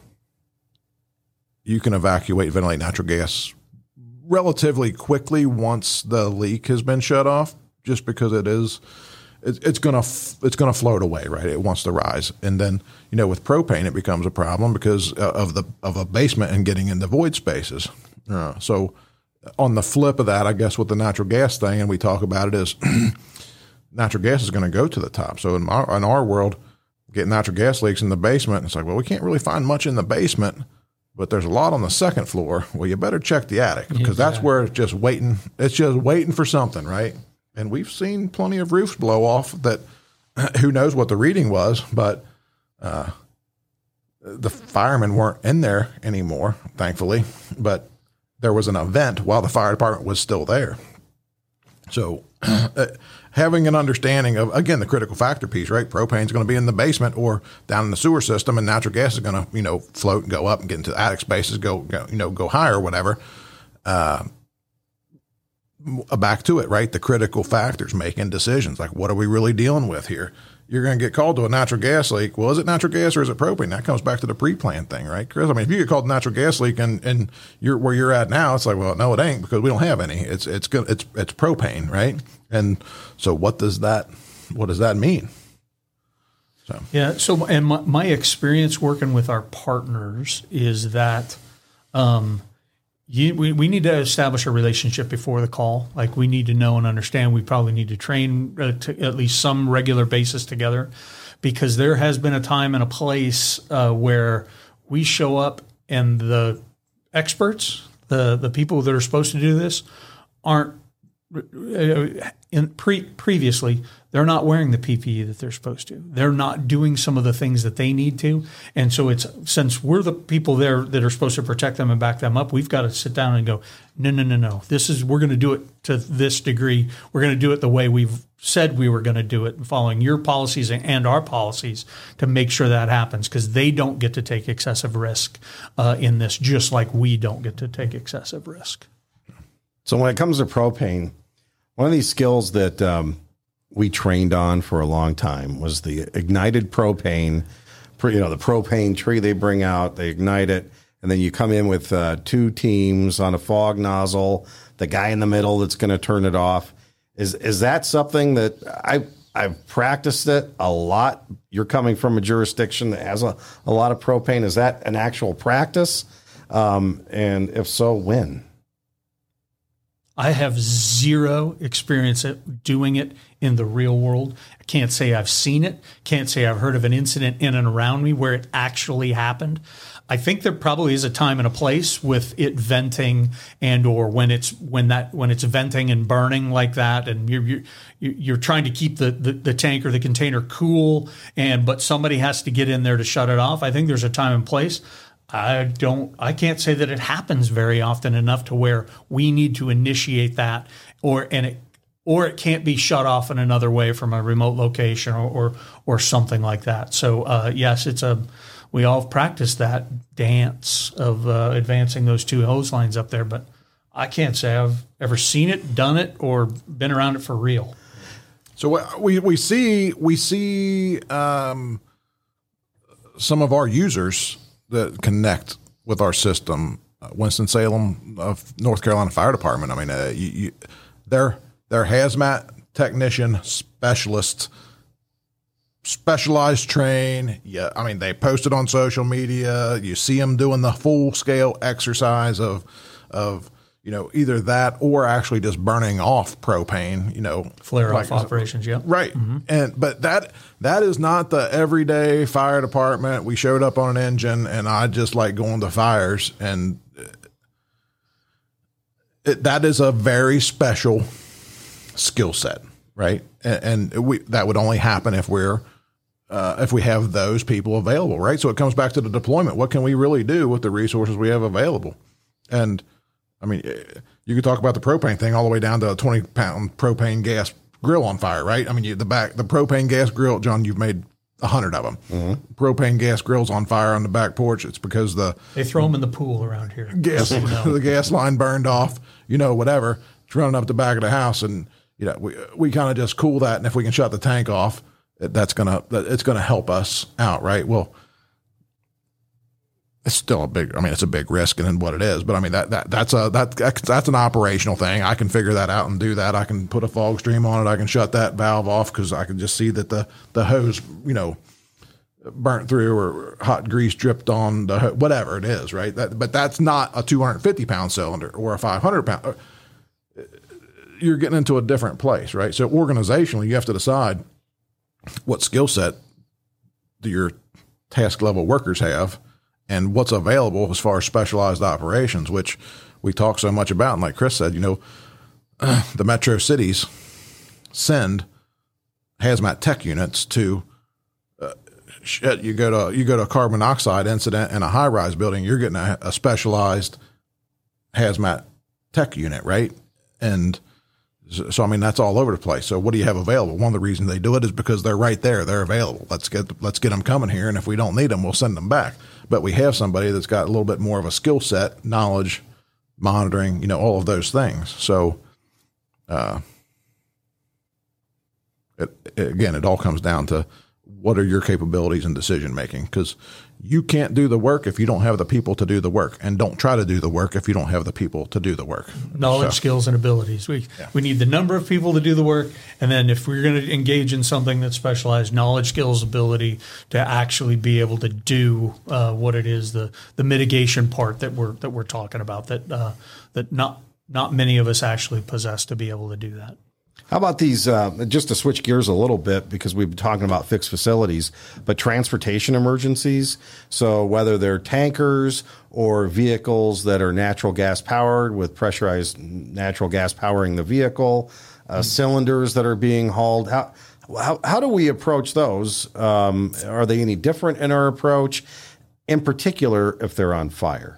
you can evacuate, ventilate natural gas relatively quickly once the leak has been shut off, just because it is it, it's gonna it's gonna float away, right? It wants to rise, and then you know with propane it becomes a problem because of the of a basement and getting into void spaces. Uh, so on the flip of that, I guess with the natural gas thing, and we talk about it is. Natural gas is going to go to the top. So in our, in our world, getting natural gas leaks in the basement, it's like, well, we can't really find much in the basement, but there's a lot on the second floor. Well, you better check the attic, because yeah. that's where it's just waiting. It's just waiting for something, right? And we've seen plenty of roofs blow off that who knows what the reading was, but uh, the firemen weren't in there anymore, thankfully, but there was an event while the fire department was still there. So uh, having an understanding of, again, the critical factor piece, right? Propane is going to be in the basement or down in the sewer system, and natural gas is going to, you know, float and go up and get into the attic spaces, go, go you know, go higher or whatever. Uh, back to it, right? The critical factors, making decisions. Like, what are we really dealing with here? You're going to get called to a natural gas leak. Well, is it natural gas or is it propane? That comes back to the pre-plan thing, right, Chris? I mean, if you get called a natural gas leak and, and you're where you're at now, it's like, well, no, it ain't, because we don't have any. It's it's good. It's it's propane, right? And so, what does that what does that mean? So yeah. So, and my, my experience working with our partners is that um, you, we we need to establish a relationship before the call. Like, we need to know and understand. We probably need to train uh, to at least some regular basis together, because there has been a time and a place uh, where we show up and the experts, the the people that are supposed to do this, aren't uh, in pre previously. They're not wearing the P P E that they're supposed to. They're not doing some of the things that they need to. And so it's, since we're the people there that are supposed to protect them and back them up, we've got to sit down and go, no, no, no, no. This is, we're going to do it to this degree. We're going to do it the way we've said we were going to do it, following your policies and our policies to make sure that happens, because they don't get to take excessive risk uh, in this, just like we don't get to take excessive risk. So when it comes to propane, one of these skills that, um, we trained on for a long time was the ignited propane, you know, the propane tree they bring out, they ignite it, and then you come in with uh, two teams on a fog nozzle, the guy in the middle that's going to turn it off. Is is that something that I, I've practiced it a lot? You're coming from a jurisdiction that has a, a lot of propane. Is that an actual practice? Um, and if so, when? I have zero experience at doing it in the real world. I can't say I've seen it. Can't say I've heard of an incident in and around me where it actually happened. I think there probably is a time and a place with it venting, and or when it's when that when it's venting and burning like that, and you're you're, you're trying to keep the, the, the tank or the container cool, and but somebody has to get in there to shut it off. I think there's a time and place. I don't, I can't say that it happens very often enough to where we need to initiate that, or, and it, or it can't be shut off in another way from a remote location or, or, or something like that. So, uh, yes, it's a, we all have practiced that dance of uh, advancing those two hose lines up there, but I can't say I've ever seen it, done it, or been around it for real. So we, we see, we see, um, some of our users that connect with our system, uh, Winston-Salem of North Carolina Fire Department. I mean, uh, you, you, they're, they're hazmat technician specialists, specialized train. Yeah. I mean, they post it on social media. You see them doing the full scale exercise of, of, you know, either that or actually just burning off propane, you know, flare like, off operations. Yeah. Right. Mm-hmm. And, but that, that is not the everyday fire department. We showed up on an engine and I just like going to fires, and it, that is a very special skill set. Right. And, and we, that would only happen if we're, uh, if we have those people available. Right. So it comes back to the deployment. What can we really do with the resources we have available? And, I mean, you could talk about the propane thing all the way down to a twenty pound propane gas grill on fire, right? I mean, you, the back, the propane gas grill, John, you've made a hundred of them. Mm-hmm. Propane gas grills on fire on the back porch. It's because the they throw them in the pool around here. Gas, you know. The gas line burned off, you know, whatever. It's running up the back of the house, and you know, we we kind of just cool that, and if we can shut the tank off, that's gonna it's gonna help us out, right? Well, it's still a big, I mean, it's a big risk in what it is, but I mean, that, that, that's a, that, that's an operational thing. I can figure that out and do that. I can put a fog stream on it. I can shut that valve off, cause I can just see that the, the hose, you know, burnt through or hot grease dripped on the, ho- whatever it is. Right. That, but that's not a two hundred fifty pound cylinder or a five hundred pound. You're getting into a different place. Right. So organizationally, you have to decide what skill set do your task level workers have, and what's available as far as specialized operations, which we talk so much about. And like Chris said, you know, uh, the metro cities send hazmat tech units to, uh, shit, you go to, you go to a carbon monoxide incident in a high rise building, you're getting a, a specialized hazmat tech unit. Right. And so, I mean, that's all over the place. So what do you have available? One of the reasons they do it is because they're right there. They're available. Let's get, let's get them coming here. And if we don't need them, we'll send them back. But we have somebody that's got a little bit more of a skill set, knowledge, monitoring, you know, all of those things. So uh, it, it, again, it all comes down to what are your capabilities in decision making? Because you can't do the work if you don't have the people to do the work, and don't try to do the work if you don't have the people to do the work. Knowledge, so, skills, and abilities. We yeah. we need the number of people to do the work, and then if we're going to engage in something that's specialized, knowledge, skills, ability to actually be able to do uh, what it is, the the mitigation part that we're that we're talking about, that uh, that not not many of us actually possess to be able to do that. How about these, uh, just to switch gears a little bit, because we've been talking about fixed facilities, but transportation emergencies. So whether they're tankers or vehicles that are natural gas powered with pressurized natural gas powering the vehicle, uh, mm-hmm. cylinders that are being hauled, how, how, how do we approach those? Um, are they any different in our approach, in particular if they're on fire?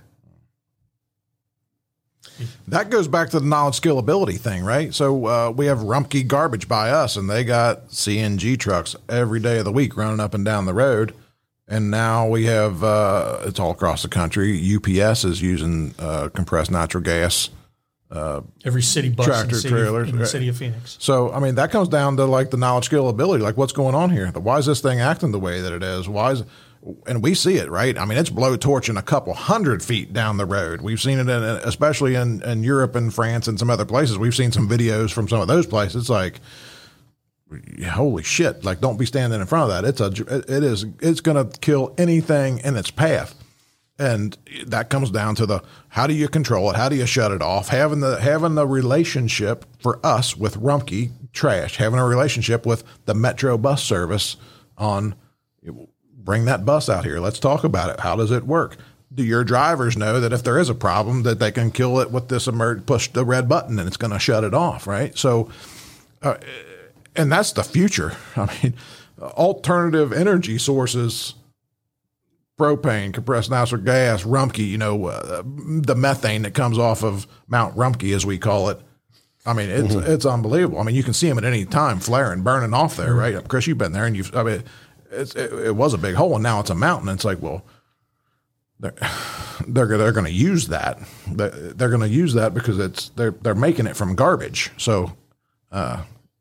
That goes back to the knowledge, skill, ability thing, right? So uh, we have Rumpke Garbage by us, and they got C N G trucks every day of the week running up and down the road. And now we have, uh, it's all across the country, U P S is using uh, compressed natural gas. Uh, every city bus tractor in the city, trailers in the city of Phoenix. So, I mean, that comes down to like the knowledge, skill, ability. Like, what's going on here? Why is this thing acting the way that it is? Why is And we see it, right? I mean, it's blowtorching a couple hundred feet down the road. We've seen it, in, especially in, in Europe and France and some other places. We've seen some videos from some of those places. It's like, holy shit! Like, don't be standing in front of that. It's a, it is, it's going to kill anything in its path. And that comes down to the, how do you control it? How do you shut it off? Having the, having the relationship for us with Rumpke Trash, having a relationship with the Metro bus service on, bring that bus out here. Let's talk about it. How does it work? Do your drivers know that if there is a problem that they can kill it with this emerg- push the red button and it's going to shut it off, right? So, uh, and that's the future. I mean, alternative energy sources, propane, compressed natural gas, Rumpke, you know, uh, the methane that comes off of Mount Rumpke, as we call it. I mean, it's, mm-hmm. it's unbelievable. I mean, you can see them at any time flaring, burning off there, right? Chris, you've been there and you've, I mean, It's, it, it was a big hole, and now it's a mountain. It's like, well, they're they're, they're going to use that. They're, they're going to use that because it's they're they're making it from garbage. So, uh,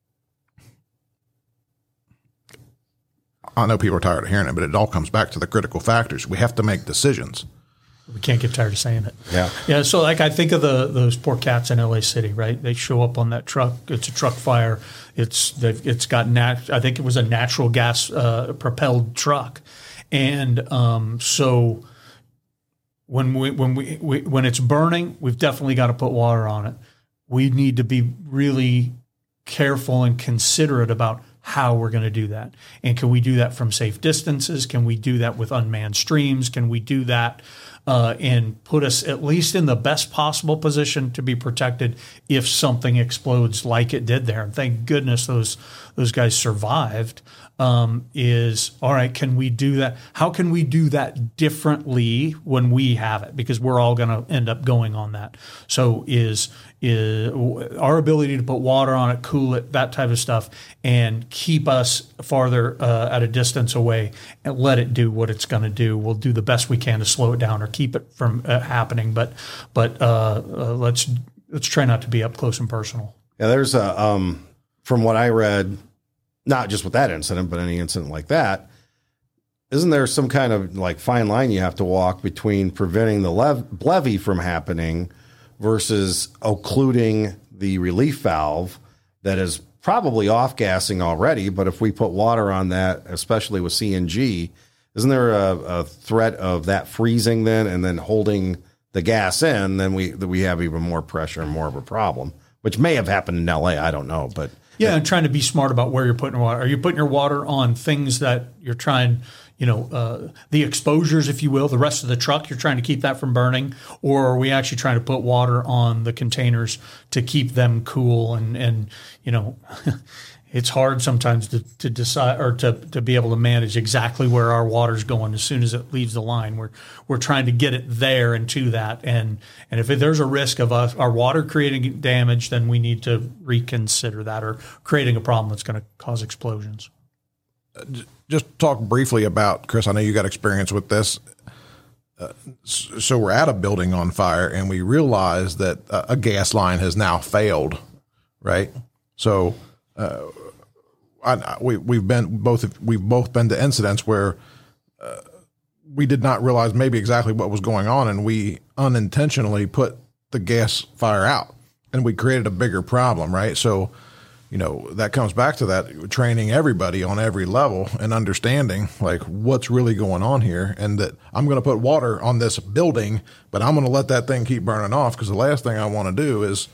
I know people are tired of hearing it, but it all comes back to the critical factors. We have to make decisions. We can't get tired of saying it. Yeah, yeah. So, like, I think of the those poor cats in L A City, right? They show up on that truck. It's a truck fire. It's it's got nat. I think it was a natural gas uh, propelled truck, and um, so when we when we, we when it's burning, we've definitely got to put water on it. We need to be really careful and considerate about how we're going to do that, and can we do that from safe distances? Can we do that with unmanned streams? Can we do that? Uh, and put us at least in the best possible position to be protected if something explodes like it did there. And thank goodness those those guys survived. Um, is all right. Can we do that? How can we do that differently when we have it? Because we're all going to end up going on that. So is is our ability to put water on it, cool it, that type of stuff, and keep us farther uh, at a distance away and let it do what it's going to do. We'll do the best we can to slow it down or keep it from uh, happening. But but uh, uh, let's let's try not to be up close and personal. Yeah, there's a um, from what I read, not just with that incident, but any incident like that, isn't there some kind of like fine line you have to walk between preventing the lev- levee from happening versus occluding the relief valve that is probably off gassing already? But if we put water on that, especially with C N G, isn't there a, a threat of that freezing then and then holding the gas in? Then we we have even more pressure and more of a problem, which may have happened in L A. I don't know, but yeah, and trying to be smart about where you're putting your water. Are you putting your water on things that you're trying, you know, uh, the exposures, if you will, the rest of the truck, you're trying to keep that from burning? Or are we actually trying to put water on the containers to keep them cool? And, and you know, it's hard sometimes to, to decide or to, to be able to manage exactly where our water's going as soon as it leaves the line. We're we're trying to get it there and to that. And and if there's a risk of us, our water creating damage, then we need to reconsider that, or creating a problem that's going to cause explosions. Just talk briefly about, Chris, I know you got experience with this. Uh, so we're at a building on fire and we realize that a gas line has now failed. right? So uh, I, we we've been both we've both been to incidents where uh, we did not realize maybe exactly what was going on, and we unintentionally put the gas fire out, and we created a bigger problem, right? So, you know, that comes back to that training everybody on every level and understanding like what's really going on here, and that I'm going to put water on this building, but I'm going to let that thing keep burning off, because the last thing I want to do is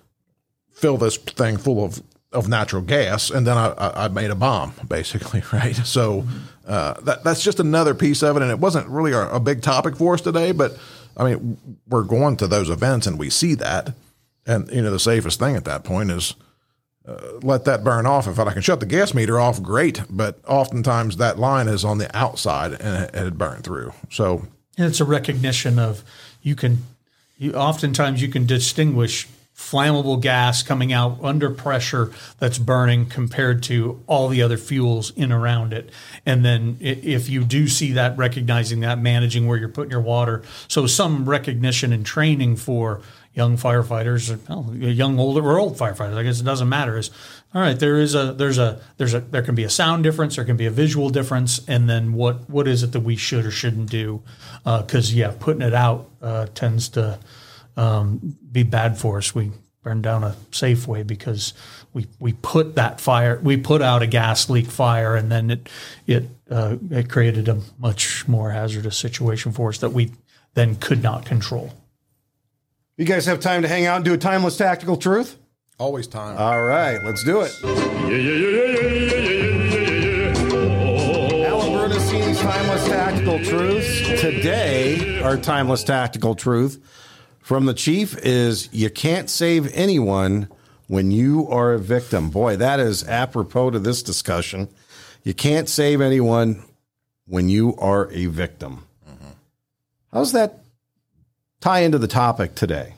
fill this thing full of, of natural gas, and then I, I, I made a bomb, basically, right? So uh, that that's just another piece of it, and it wasn't really a, a big topic for us today, but I mean, we're going to those events and we see that, and you know, the safest thing at that point is uh, let that burn off. If I can shut the gas meter off, great, but oftentimes that line is on the outside and it, it burned through. So and it's a recognition of you can, you oftentimes you can distinguish flammable gas coming out under pressure that's burning compared to all the other fuels in around it. And then if you do see that, recognizing that, managing where you're putting your water. So some recognition and training for young firefighters, or well, young, older, or old firefighters, I guess it doesn't matter, is all right, there is a, there's a, there's a, there can be a sound difference, there can be a visual difference. And then what, what is it that we should or shouldn't do? Uh, cause yeah, putting it out uh, tends to, Um, be bad for us. We burned down a Safeway because we we put that fire, we put out a gas leak fire, and then it it uh, it created a much more hazardous situation for us that we then could not control. You guys have time to hang out and do a timeless tactical truth? always time. All right, let's do it. Yeah, yeah, yeah, yeah, yeah, yeah, yeah, yeah. Alan Bernasini's Timeless Tactical Truths. Today, our Timeless Tactical Truth from the chief is you can't save anyone when you are a victim. Boy, that is apropos to this discussion. You can't save anyone when you are a victim. Mm-hmm. How's that tie into the topic today?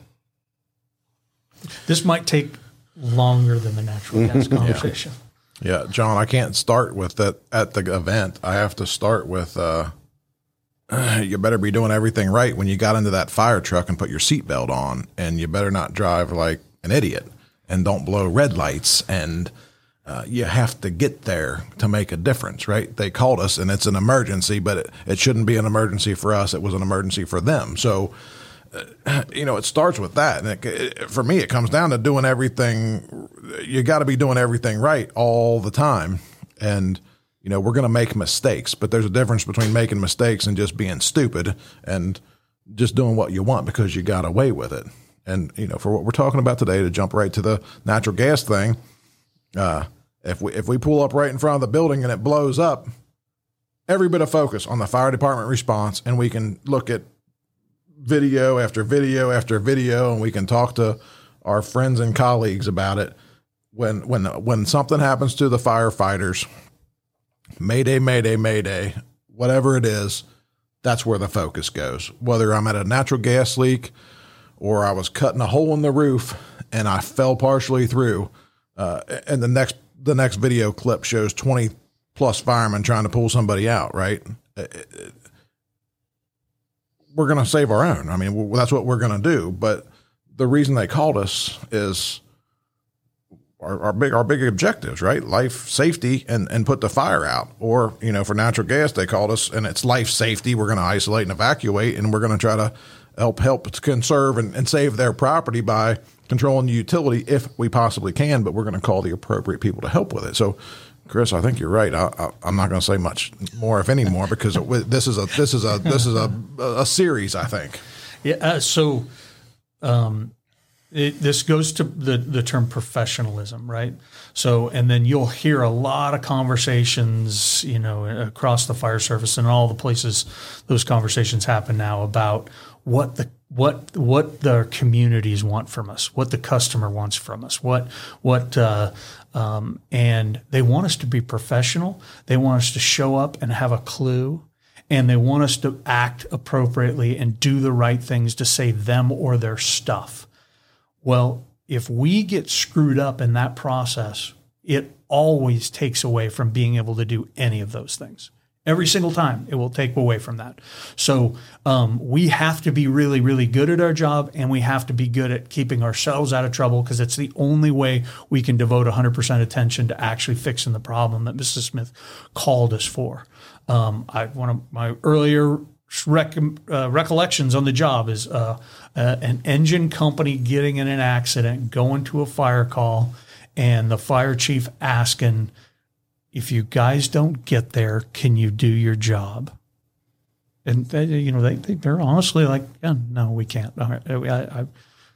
This might take longer than the natural gas conversation. Yeah. yeah, John, I can't start with that at the event. I have to start with uh, you better be doing everything right when you got into that fire truck and put your seatbelt on, and you better not drive like an idiot and don't blow red lights, and uh, you have to get there to make a difference, right? They called us and it's an emergency, but it, it shouldn't be an emergency for us. It was an emergency for them. So, uh, you know, it starts with that. And it, it, for me, it comes down to doing everything. You got to be doing everything right all the time. And, you know, we're going to make mistakes, but there's a difference between making mistakes and just being stupid and just doing what you want because you got away with it. And, you know, for what we're talking about today, to jump right to the natural gas thing, uh, if we, if we pull up right in front of the building and it blows up, every bit of focus on the fire department response, and we can look at video after video after video, and we can talk to our friends and colleagues about it. When, when, when something happens to the firefighters, Mayday, Mayday, Mayday, whatever it is, that's where the focus goes. Whether I'm at a natural gas leak or I was cutting a hole in the roof and I fell partially through, uh, and the next, the next video clip shows twenty plus firemen trying to pull somebody out, right? We're going to save our own. I mean, that's what we're going to do. But the reason they called us is our, our big, our big objectives, right? Life safety and, and put the fire out. Or, you know, for natural gas, they called us and it's life safety. We're going to isolate and evacuate, and we're going to try to help, help to conserve and, and save their property by controlling the utility if we possibly can, but we're going to call the appropriate people to help with it. So, Chris, I think you're right. I, I, I'm not going to say much more, if any more, because it, this is a this is a this is a a series, I think. Yeah. Uh, so, um, it, this goes to the the term professionalism, right? So, and then you'll hear a lot of conversations, you know, across the fire service and all the places those conversations happen now about what the what what the communities want from us, what the customer wants from us, what what uh, um, and they want us to be professional. They want us to show up and have a clue, and they want us to act appropriately and do the right things to save them or their stuff. Well, if we get screwed up in that process, it always takes away from being able to do any of those things. Every single time, it will take away from that. So um, we have to be really, really good at our job, and we have to be good at keeping ourselves out of trouble, because it's the only way we can devote one hundred percent attention to actually fixing the problem that Missus Smith called us for. Um, I, one of my earlier rec- uh, recollections on the job is uh, uh, an engine company getting in an accident, going to a fire call, and the fire chief asking, if you guys don't get there, can you do your job? And they, you know, they, they they're honestly like, yeah, no, we can't. All right, I,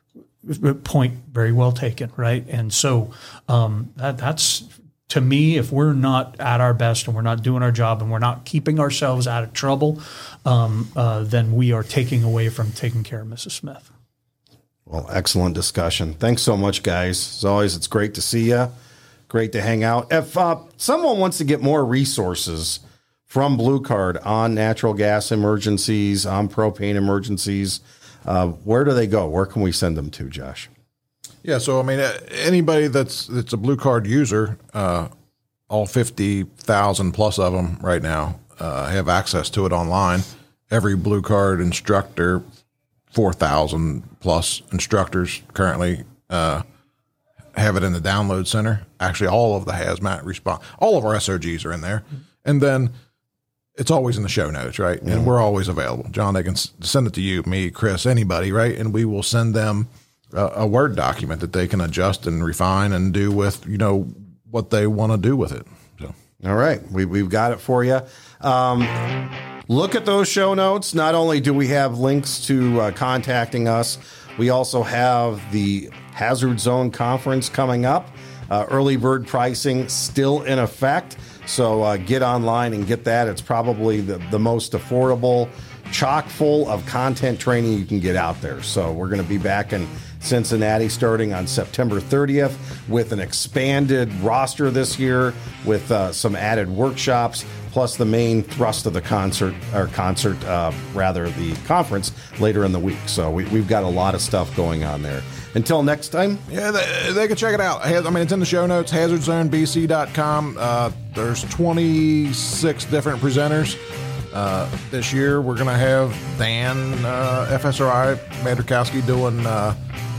I, point very well taken, right? And so um, that that's to me, if we're not at our best and we're not doing our job and we're not keeping ourselves out of trouble, um, uh, then we are taking away from taking care of Missus Smith. Well, excellent discussion. Thanks so much, guys. As always, it's great to see you. Great to hang out. If uh, someone wants to get more resources from Blue Card on natural gas emergencies, on propane emergencies, uh, where do they go? Where can we send them to, Josh? Yeah, so I mean, uh, anybody that's that's a Blue Card user, uh, all fifty thousand plus of them right now uh, have access to it online. Every Blue Card instructor, four thousand plus instructors currently uh, have it in the download center. Actually, all of the hazmat response, all of our S O Gs are in there. And then it's always in the show notes, right? Mm-hmm. And we're always available. John, they can s- send it to you, me, Chris, anybody, right? And we will send them a, a Word document that they can adjust and refine and do with, you know, what they want to do with it. So, all right. We, we've got it for you. Um, look at those show notes. Not only do we have links to uh, contacting us, we also have the Hazard Zone Conference coming up. Uh, early bird pricing still in effect. So uh, get online and get that. It's probably the, the most affordable, chock full of content training you can get out there. So we're going to be back in Cincinnati starting on September thirtieth with an expanded roster this year with uh, some added workshops, plus the main thrust of the concert, or concert, uh, rather the conference later in the week. So we, we've got a lot of stuff going on there. Until next time. Yeah, they, they can check it out. I mean, it's in the show notes, hazard zone b c dot com. Uh, there's twenty-six different presenters. Uh, this year, we're going to have Dan, uh, F S R I, Mandrikowski, doing uh,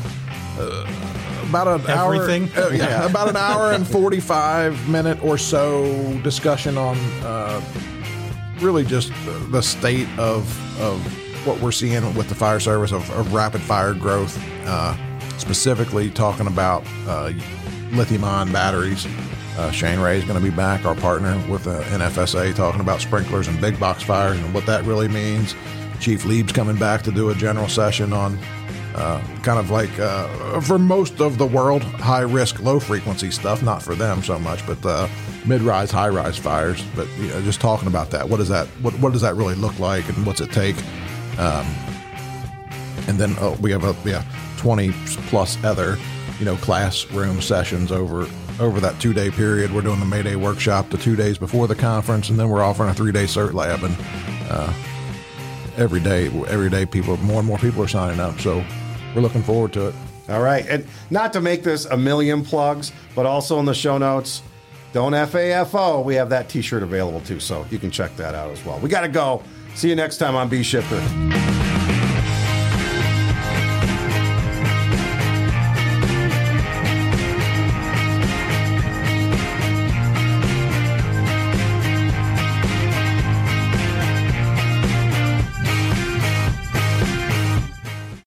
uh, about an Everything? hour. Uh, yeah, yeah, about an hour and forty-five minute or so discussion on uh, really just the state of of what we're seeing with the fire service of, of rapid fire growth. Uh, specifically talking about uh, lithium-ion batteries. Uh, Shane Ray is going to be back, our partner with uh, N F S A, talking about sprinklers and big box fires and what that really means. Chief Lieb's coming back to do a general session on uh, kind of like, uh, for most of the world, high-risk, low-frequency stuff. Not for them so much, but uh, mid-rise, high-rise fires. But you know, just talking about that. What does that what, what does that really look like, and what's it take? Um, and then oh, we have a yeah. twenty plus other, you know, classroom sessions over over that two day period. We're doing the May Day workshop the two days before the conference, and then we're offering a three day cert lab. And uh, every day, every day, people, more and more people are signing up. So we're looking forward to it. All right, and not to make this a million plugs, but also in the show notes, don't F A F O. We have that T-shirt available too, so you can check that out as well. We got to go. See you next time on B Shifter.